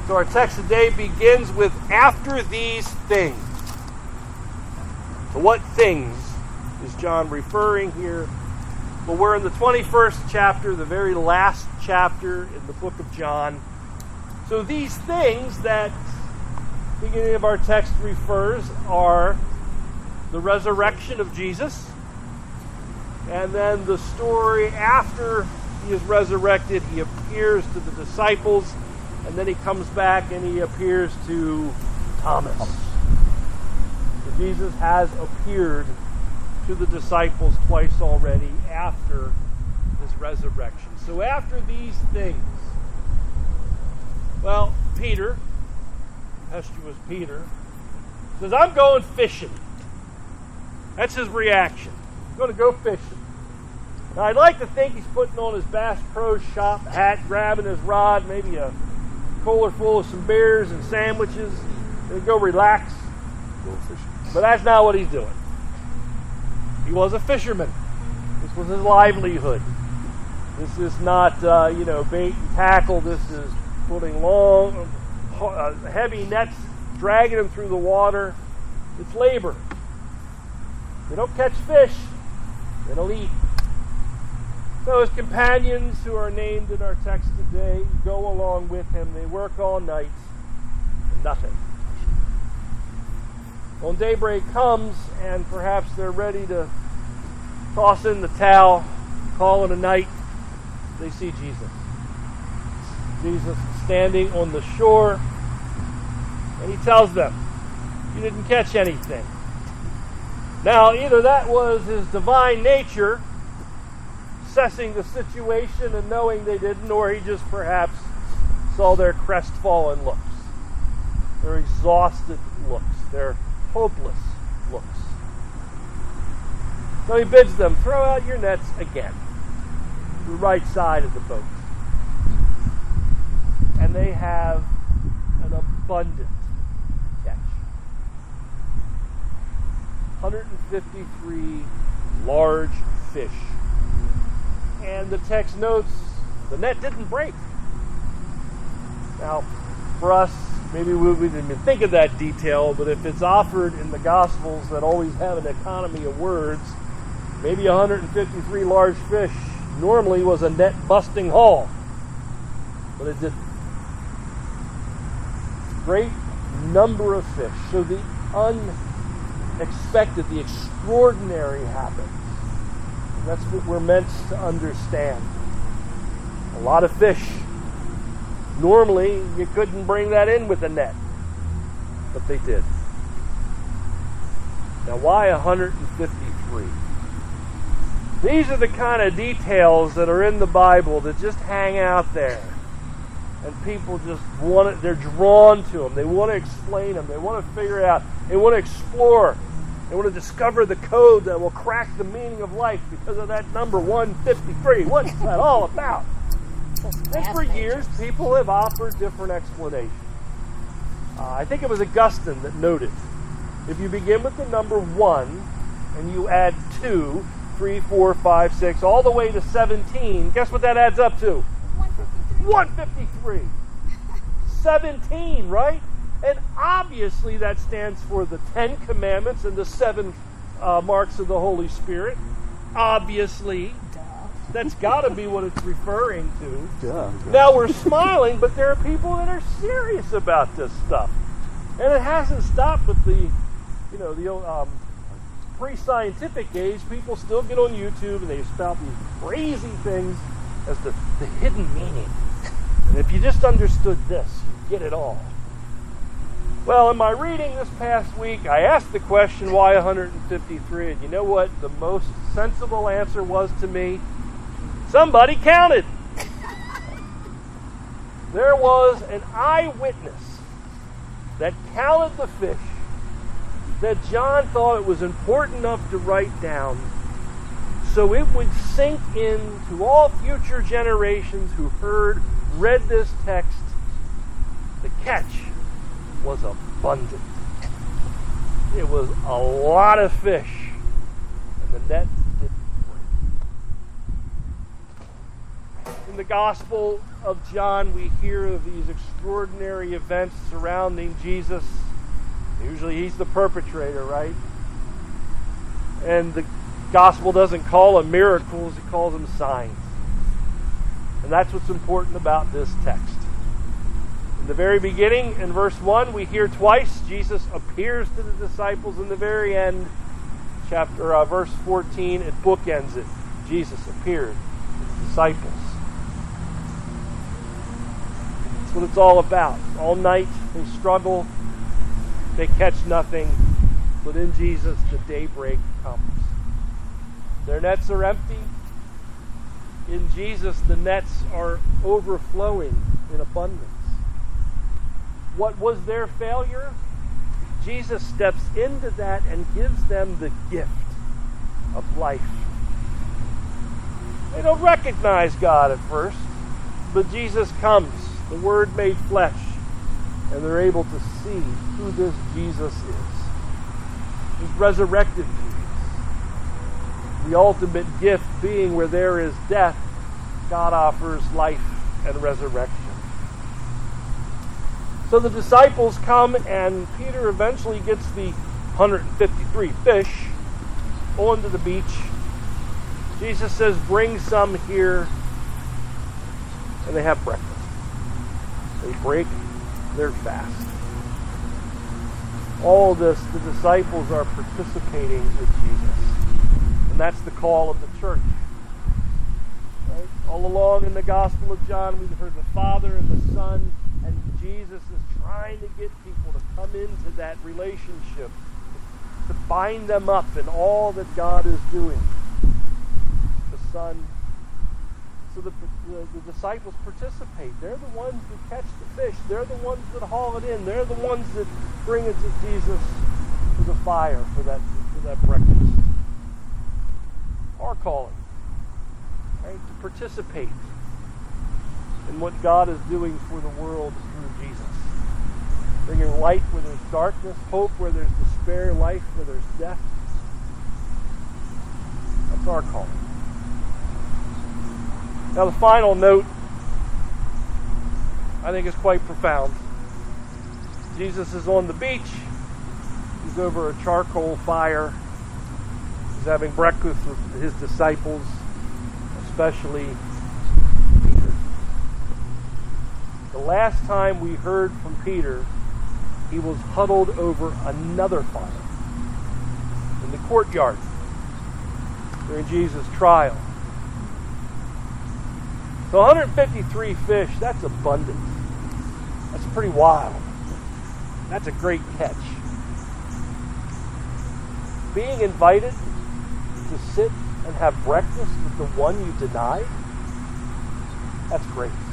So our text today begins with "after these things." So what things is John referring here? Well, we're in the 21st chapter, the very last chapter in the book of John. So these things that the beginning of our text refers are the resurrection of Jesus, and then the story after he is resurrected. He appears to the disciples, and then he comes back and he appears to Thomas. So Jesus has appeared to the disciples twice already after his resurrection. So after these things, well, Peter, tempestuous Peter, says, "I'm going fishing." That's his reaction. He's going to go fishing. Now, I'd like to think he's putting on his Bass Pro Shop hat, grabbing his rod, maybe a cooler full of some beers and sandwiches, and go relax. Go fishing. But that's not what he's doing. He was a fisherman. This was his livelihood. This is not, bait and tackle. This is putting long, heavy nets, dragging them through the water. It's labor. They don't catch fish. They don't eat. So his companions, who are named in our text today, go along with him. They work all night and nothing. When daybreak comes and perhaps they're ready to toss in the towel, call it a night, they see Jesus. Jesus standing on the shore, and he tells them, "You didn't catch anything." Now, either that was his divine nature assessing the situation and knowing they didn't, or he just perhaps saw their crestfallen looks, their exhausted looks, their hopeless looks. So he bids them, "Throw out your nets again, the right side of the boat." And they have an abundant catch. 153 large fish. And the text notes the net didn't break. Now, for us, maybe we didn't even think of that detail, but if it's offered in the Gospels that always have an economy of words, maybe 153 large fish normally was a net-busting haul. But it didn't. Great number of fish. So the unexpected, the extraordinary happens. And that's what we're meant to understand. A lot of fish. Normally, you couldn't bring that in with a net. But they did. Now, why 153? These are the kind of details that are in the Bible that just hang out there. And people just want it, they're drawn to them. They want to explain them. They want to figure it out. They want to explore. They want to discover the code that will crack the meaning of life because of that number 153. What's that all about? And for years, people have offered different explanations. I think it was Augustine that noted, if you begin with the number 1 and you add 2, 3, 4, 5, 6, all the way to 17, guess what that adds up to? 153. 17, right? And obviously that stands for the 10 Commandments and the 7 marks of the Holy Spirit. Obviously. That's got to be what it's referring to. Yeah. Now we're smiling, but there are people that are serious about this stuff. And it hasn't stopped with the pre-scientific age. People still get on YouTube and they spout these crazy things as the hidden meaning. And if you just understood this, you get it all. Well, in my reading this past week, I asked the question, why 153? And you know what the most sensible answer was to me? Somebody counted. There was an eyewitness that counted the fish that John thought it was important enough to write down so it would sink into all future generations who read this text. The catch was abundant. It was a lot of fish, and the net didn't break. In the Gospel of John, we hear of these extraordinary events surrounding Jesus. Usually he's the perpetrator, right? And the Gospel doesn't call them miracles, it calls them signs. And that's what's important about this text. In the very beginning, in verse 1, we hear twice Jesus appears to the disciples. In the very end, verse 14, it bookends it. Jesus appeared to the disciples. That's what it's all about. All night they struggle, they catch nothing, but in Jesus the daybreak comes. Their nets are empty. In Jesus the nets are overflowing in abundance. What was their failure? Jesus steps into that and gives them the gift of life. They don't recognize God at first, but Jesus comes, the Word made flesh, and they're able to see who this Jesus is. He's resurrected Jesus. The ultimate gift being where there is death, God offers life and resurrection. So the disciples come, and Peter eventually gets the 153 fish onto the beach. Jesus says, bring some here, and they have breakfast. They break their fast. All this, the disciples are participating with Jesus. And that's the call of the church. Right? All along in the Gospel of John, we've heard the Father and the Son, and Jesus is trying to get people to come into that relationship, to bind them up in all that God is doing. The Son. So the disciples participate. They're the ones that catch the fish. They're the ones that haul it in. They're the ones that bring it to Jesus to the fire for that breakfast. Our calling, right? To participate in what God is doing for the world through Jesus. Bringing light where there's darkness, hope where there's despair, life where there's death. That's our calling. Now the final note, I think, is quite profound. Jesus is on the beach. He's over a charcoal fire. He's having breakfast with his disciples, especially Peter. The last time we heard from Peter, he was huddled over another fire in the courtyard during Jesus' trial. So 153 fish, that's abundant. That's pretty wild. That's a great catch. Being invited to sit and have breakfast with the one you denied, that's great.